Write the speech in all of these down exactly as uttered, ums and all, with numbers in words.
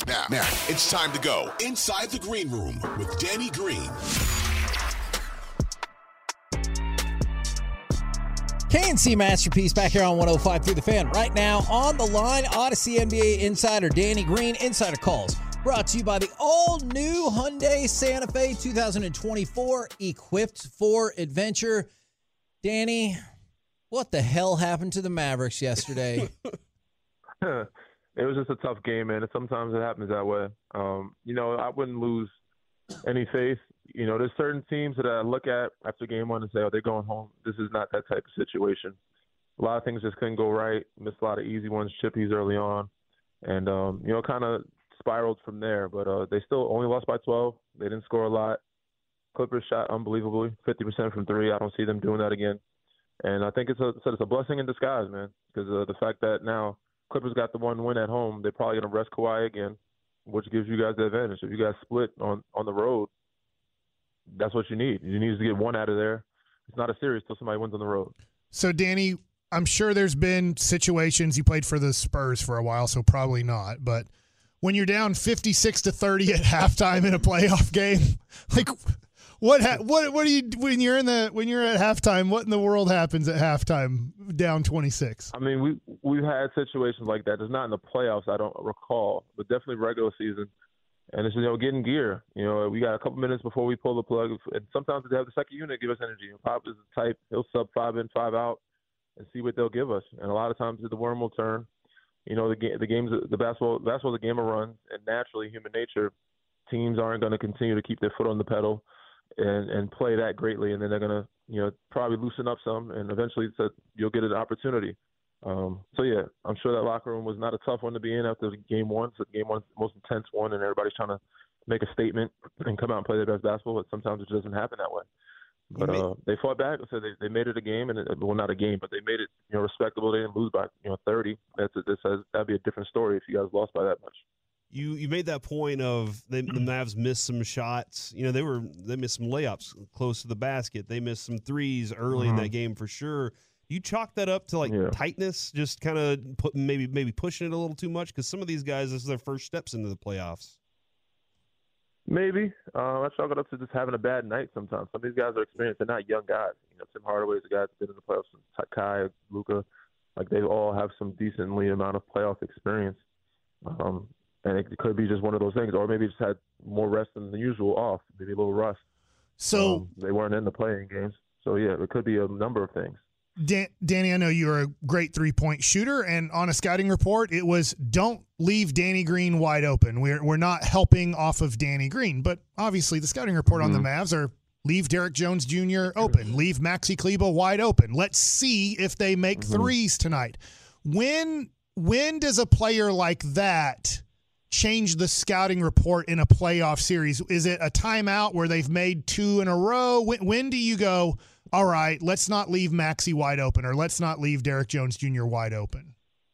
Now, now, it's time to go inside the green room with Danny Green. K and C Masterpiece back here on one oh five through the Fan. Right now on the line, Odyssey N B A insider Danny Green. Insider Calls brought to you by the all-new Hyundai Santa Fe twenty twenty-four, equipped for adventure. Danny, what the hell happened to the Mavericks yesterday? It was just a tough game, man. And sometimes it happens that way. Um, you know, I wouldn't lose any faith. You know, there's certain teams that I look at after game one and say, oh, they're going home. This is not that type of situation. A lot of things just couldn't go right. Missed a lot of easy ones, chippies early on. And, um, you know, kind of spiraled from there. But uh, they still only lost by twelve. They didn't score a lot. Clippers shot unbelievably, fifty percent from three. I don't see them doing that again. And I think it's a, it's a blessing in disguise, man, because uh, the fact that now Clippers got the one win at home, they're probably going to rest Kawhi again, which gives you guys the advantage. If you guys split on, on the road, that's what you need. You need to get one out of there. It's not a series till somebody wins on the road. So, Danny, I'm sure there's been situations. You played for the Spurs for a while, so probably not. But when you're down fifty-six to thirty at halftime in a playoff game, like what ha- what what do you when you're in the when you're at halftime? What in the world happens at halftime down twenty-six? I mean, we we've had situations like that. It's not in the playoffs, I don't recall, but definitely regular season. And it's, you know, getting gear. You know, we got a couple minutes before we pull the plug. And sometimes they have the second unit give us energy. Pop is the type, he'll sub five in, five out, and see what they'll give us. And a lot of times the worm will turn. You know, the game, the game's the basketball, basketball, the game of runs, and naturally, human nature, teams aren't going to continue to keep their foot on the pedal and and play that greatly. And then they're going to, you know, probably loosen up some, and eventually it's a, you'll get an opportunity. Um, so, yeah, I'm sure that locker room was not a tough one to be in after game one. So game one's the most intense one, and everybody's trying to make a statement and come out and play their best basketball, but sometimes it doesn't happen that way. But uh, they fought back. So they, they made it a game, and it, well, not a game, but they made it, you know, respectable. They didn't lose by, you know, thirty. That's a, this has, that'd be a different story if you guys lost by that much. You you made that point of they, the Mavs missed some shots. You know, they were they missed some layups close to the basket. They missed some threes early mm-hmm. in that game for sure. You chalk that up to like yeah. tightness, just kind of put maybe maybe pushing it a little too much, because some of these guys, this is their first steps into the playoffs. Maybe uh, I chalk it up to just having a bad night sometimes. Some of these guys are experienced; they're not young guys. You know, Tim Hardaway's a guy that's been in the playoffs. Kai, Luka, like they all have some decently amount of playoff experience. Um, and it could be just one of those things, or maybe just had more rest than the usual off, maybe a little rust. So um, they weren't in the playing games. So yeah, it could be a number of things. Dan- Danny, I know you're a great three-point shooter, and on a scouting report, it was don't leave Danny Green wide open. We're we're not helping off of Danny Green, but obviously the scouting report mm-hmm. on the Mavs are leave Derek Jones Junior open, leave Maxi Kleber wide open. Let's see if they make mm-hmm. threes tonight. When when does a player like that change the scouting report in a playoff series? Is it a timeout where they've made two in a row? When, when do you go, all right, let's not leave Maxi wide open, or let's not leave Derek Jones Junior wide open?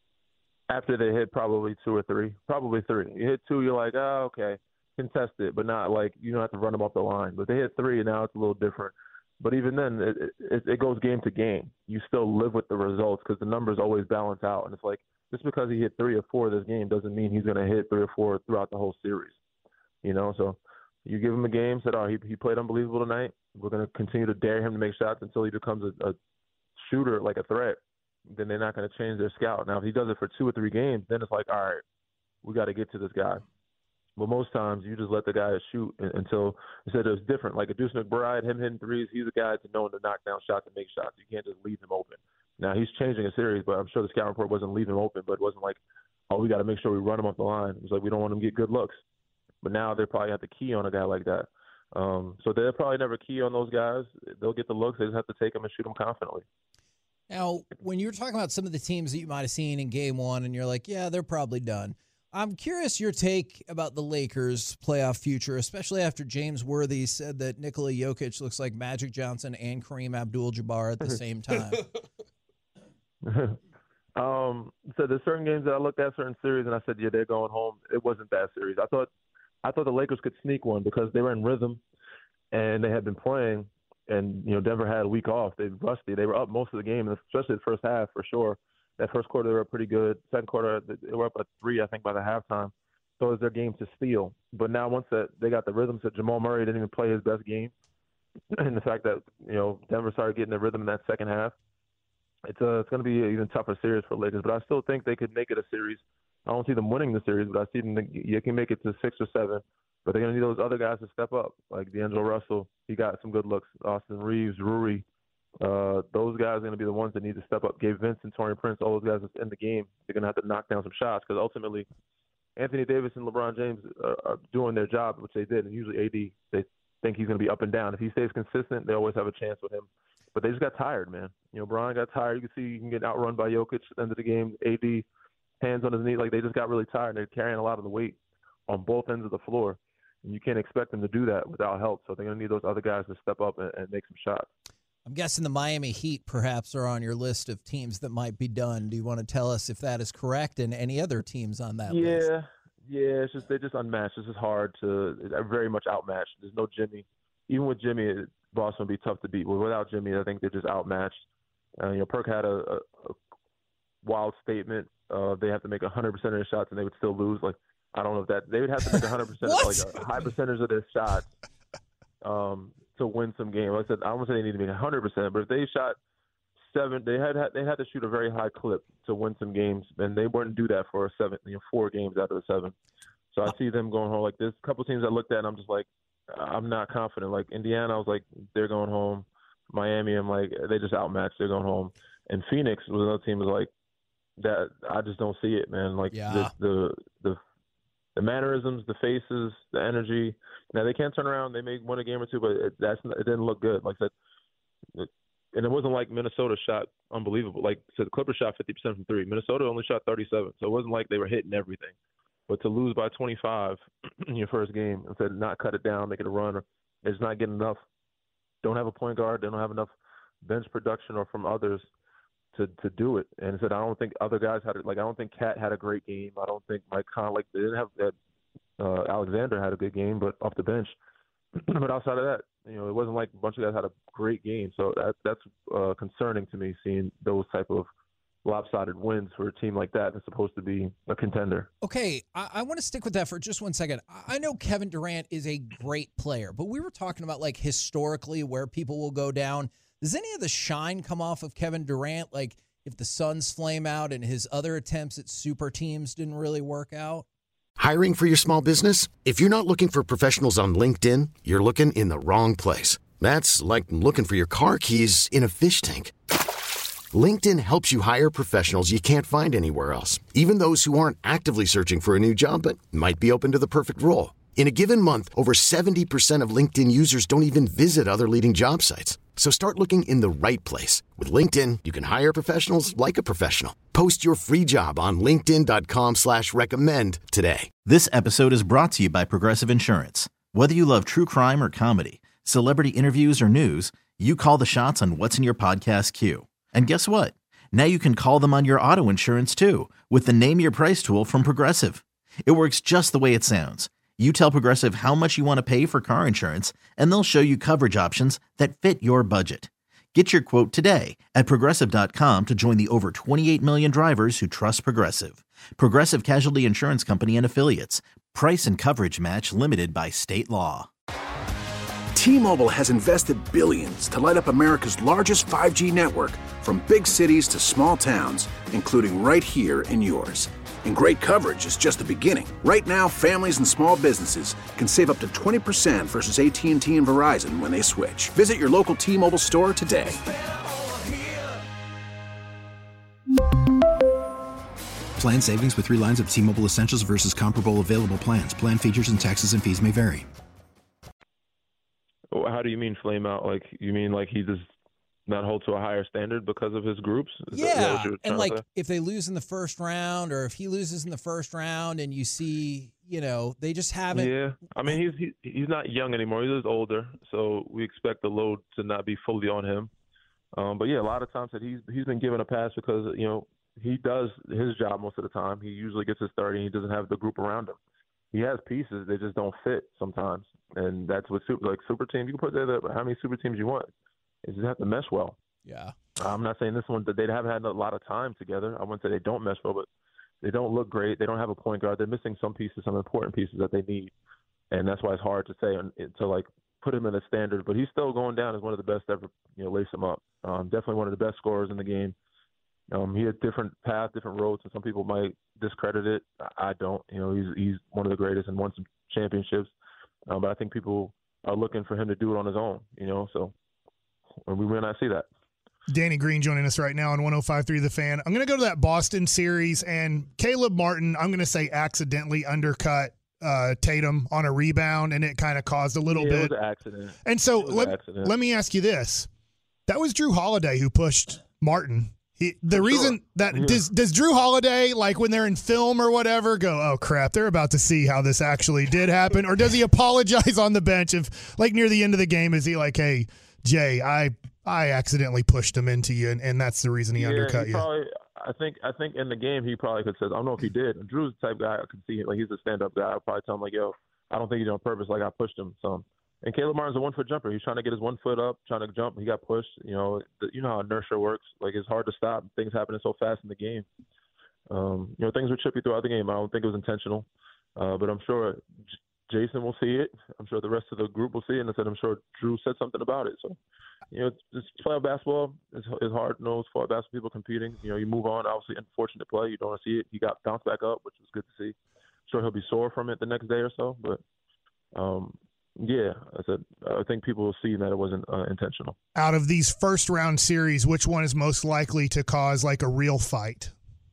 After they hit probably two or three. Probably three. You hit two, you're like, oh, okay, contest it, but not like you don't have to run them off the line. But they hit three, and now it's a little different. But even then, it, it, it goes game to game. You still live with the results because the numbers always balance out. And it's like, just because he hit three or four this game doesn't mean he's going to hit three or four throughout the whole series. You know, so you give him a game, said, oh, he, he played unbelievable tonight. We're going to continue to dare him to make shots until he becomes a, a shooter, like a threat. Then they're not going to change their scout. Now, if he does it for two or three games, then it's like, all right, we got to get to this guy. But most times you just let the guy shoot until – instead it's different. Like a Deuce McBride, him hitting threes, he's a guy to know to knock down shots and make shots. You can't just leave him open. Now, he's changing a series, but I'm sure the scout report wasn't leaving him open, but it wasn't like, oh, we got to make sure we run him off the line. It was like we don't want him to get good looks. But now they probably have to key on a guy like that. Um, so they'll probably never key on those guys. They'll get the looks. They just have to take them and shoot them confidently. Now, when you were talking about some of the teams that you might have seen in game one and you're like, yeah, they're probably done. I'm curious your take about the Lakers' playoff future, especially after James Worthy said that Nikola Jokic looks like Magic Johnson and Kareem Abdul-Jabbar at the same time. um, so there's certain games that I looked at, certain series, and I said, yeah, they're going home. It wasn't that series. I thought I thought the Lakers could sneak one because they were in rhythm and they had been playing, and, you know, Denver had a week off. They were rusty. They were up most of the game, especially the first half for sure. That first quarter, they were pretty good. Second quarter, they were up at three, I think, by the halftime. so it's their game to steal. But now once that they got the rhythm, so Jamal Murray didn't even play his best game, and the fact that you know Denver started getting the rhythm in that second half, it's a, it's going to be an even tougher series for Lakers. But I still think they could make it a series. I don't see them winning the series, but I see them. You can make it to six or seven. But they're going to need those other guys to step up, like D'Angelo Russell. He got some good looks. Austin Reeves, Rui. Uh, those guys are going to be the ones that need to step up. Gabe Vincent, Taurean Prince, all those guys that's in the game, they're going to have to knock down some shots because ultimately Anthony Davis and LeBron James are, are doing their job, which they did. And usually A D, they think he's going to be up and down. If he stays consistent, they always have a chance with him. But they just got tired, man. You know, Brian got tired. You can see you can get outrun by Jokic at the end of the game. A D, hands on his knee. Like, they just got really tired. They're carrying a lot of the weight on both ends of the floor. And you can't expect them to do that without help. So they're going to need those other guys to step up and, and make some shots. I'm guessing the Miami Heat perhaps are on your list of teams that might be done. Do you want to tell us if that is correct and any other teams on that yeah, list? Yeah, yeah. It's just they're just unmatched. It's just hard to – they're very much outmatched. There's no Jimmy. Even with Jimmy, Boston would be tough to beat. But without Jimmy, I think they're just outmatched. Uh, you know, Perk had a, a, a wild statement. Uh, they have to make one hundred percent of their shots and they would still lose. Like, I don't know if that – they would have to make one hundred percent, like a high percentage of their shots um, to win some game. Like I said, I don't say they need to make one hundred percent, but if they shot seven, they had they had to shoot a very high clip to win some games, and they wouldn't do that for a seven, you know, four games out of the seven. So I see them going home. Like, there's a couple teams I looked at, and I'm just like, I'm not confident. Like Indiana, I was like, they're going home. Miami, I'm like, they just outmatched. They're going home. And Phoenix was another team was like that. I just don't see it, man. Like yeah. the, the the the mannerisms, the faces, the energy. Now they can't turn around. They may win a game or two, but it, that's it didn't look good. Like I said, and it wasn't like Minnesota shot unbelievable. Like so the Clippers shot fifty percent from three. Minnesota only shot thirty-seven. So it wasn't like they were hitting everything. But to lose by twenty-five in your first game and to not cut it down, make it a run, or it's not getting enough. Don't have a point guard. They don't have enough bench production or from others to to do it. And said I don't think other guys had it. Like I don't think Cat had a great game. I don't think Mike Conley. Like they didn't have that. Uh, Alexander had a good game, but off the bench. But outside of that, you know, it wasn't like a bunch of guys had a great game. So that that's uh, concerning to me, seeing those type of lopsided wins for a team like that that's supposed to be a contender. Okay, I, I want to stick with that for just one second. I know Kevin Durant is a great player, but we were talking about like historically where people will go down. Does any of the shine come off of Kevin Durant? Like if the Suns flame out and his other attempts at super teams didn't really work out? Hiring for your small business? If you're not looking for professionals on LinkedIn, you're looking in the wrong place. That's like looking for your car keys in a fish tank. LinkedIn helps you hire professionals you can't find anywhere else, even those who aren't actively searching for a new job but might be open to the perfect role. In a given month, over seventy percent of LinkedIn users don't even visit other leading job sites. So start looking in the right place. With LinkedIn, you can hire professionals like a professional. Post your free job on linkedin dot com slash recommend today. This episode is brought to you by Progressive Insurance. Whether you love true crime or comedy, celebrity interviews or news, you call the shots on what's in your podcast queue. And guess what? Now you can call them on your auto insurance too with the Name Your Price tool from Progressive. It works just the way it sounds. You tell Progressive how much you want to pay for car insurance, and they'll show you coverage options that fit your budget. Get your quote today at Progressive dot com to join the over twenty-eight million drivers who trust Progressive. Progressive Casualty Insurance Company and Affiliates. Price and coverage match limited by state law. T-Mobile has invested billions to light up America's largest five G network, from big cities to small towns, including right here in yours. And great coverage is just the beginning. Right now, families and small businesses can save up to twenty percent versus A T and T and Verizon when they switch. Visit your local T-Mobile store today. Plan savings with three lines of T-Mobile Essentials versus comparable available plans. Plan features and taxes and fees may vary. How do you mean flame out? Like, you mean like he does not hold to a higher standard because of his groups? Is yeah, that, that and like if they lose in the first round, or if he loses in the first round, and you see, you know, they just haven't. Yeah, I mean he's he, he's not young anymore. He's just older, so we expect the load to not be fully on him. Um, but yeah, a lot of times that he's he's been given a pass because you know he does his job most of the time. He usually gets his thirty, and he doesn't have the group around him. He has pieces, they just don't fit sometimes, and that's what super like super teams. You can put there how many super teams you want. It just have to mesh well. Yeah. I'm not saying this one that they haven't had a lot of time together. I wouldn't say they don't mesh well, but they don't look great. They don't have a point guard. They're missing some pieces, some important pieces that they need, and that's why it's hard to say to like put him in a standard. But he's still going down as one of the best ever. You know, lace him up. Um, definitely one of the best scorers in the game. Um, he had different paths, different roads, and some people might discredit it. I don't. You know, he's he's one of the greatest and won some championships. Um, but I think people are looking for him to do it on his own. You know, so and we may not see that. Danny Green joining us right now on one oh five point three The Fan. I'm going to go to that Boston series, and Caleb Martin, I'm going to say accidentally undercut uh, Tatum on a rebound, and it kind of caused a little yeah, bit. It was an accident. And so let, an accident. let me ask you this. That was Drew Holiday who pushed Martin. He, the For reason sure. that yeah. does does Drew Holiday, like when they're in film or whatever, go, oh crap, they're about to see how this actually did happen, or does he apologize on the bench if, like near the end of the game, is he like, hey, Jay, I I accidentally pushed him into you, and, and that's the reason he yeah, undercut he you. Probably, I think I think in the game he probably could say, I don't know if he did. Drew's the type guy I could see, like he's a stand up guy. I'd probably tell him like, yo, I don't think he did on purpose. Like I pushed him some. And Caleb Martin's a one-foot jumper. He's trying to get his one foot up, trying to jump. He got pushed. You know, the, you know how inertia works. Like, it's hard to stop. Things happening so fast in the game. Um, you know, things were chippy throughout the game. I don't think it was intentional. Uh, but I'm sure J- Jason will see it. I'm sure the rest of the group will see it. And I said, I'm sure Drew said something about it. So, you know, it's playoff basketball is is hard. No, it's playoff basketball, people competing. You know, you move on. Obviously, unfortunate play. You don't want to see it. He got bounced back up, which was good to see. I'm sure he'll be sore from it the next day or so. But, um, yeah, I said I think people will see that it wasn't uh, intentional. Out of these first round series, which one is most likely to cause like a real fight?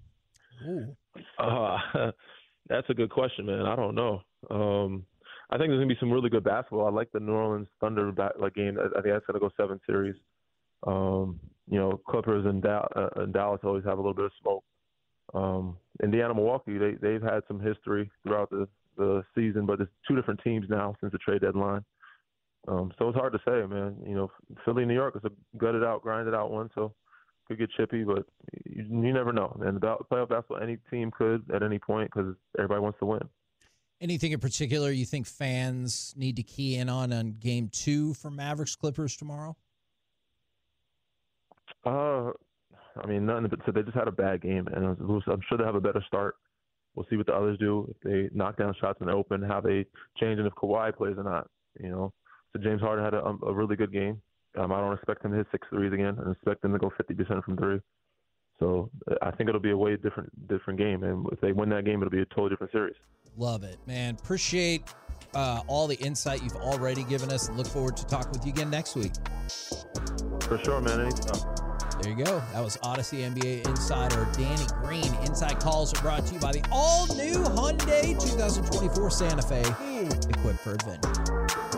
Ooh. Uh, that's a good question, man. I don't know. Um, I think there's gonna be some really good basketball. I like the New Orleans Thunder back, like game. I, I think that's gonna go seven series. Um, you know, Clippers and, da- uh, and Dallas always have a little bit of smoke. Um, Indiana, Milwaukee, they they've had some history throughout the. the season, but there's two different teams now since the trade deadline. Um, so it's hard to say, man. You know, Philly, New York is a gutted out, grinded out one, so could get chippy, but you, you never know. And about playoff basketball, any team could at any point because everybody wants to win. Anything in particular you think fans need to key in on on game two for Mavericks Clippers tomorrow? Uh, I mean, nothing. But so they just had a bad game, and I'm sure they have a better start. We'll see what the others do. If they knock down shots in the open, how they change, and if Kawhi plays or not. You know, so James Harden had a, a really good game. Um, I don't expect him to hit six threes again. I expect him to go fifty percent from three. So I think it'll be a way different different game. And if they win that game, it'll be a totally different series. Love it, man. Appreciate uh, all the insight you've already given us, and look forward to talking with you again next week. For sure, man. Anytime. There you go. That was Odyssey N B A insider Danny Green. Inside Calls are brought to you by the all-new Hyundai twenty twenty-four Santa Fe, equipped for adventure.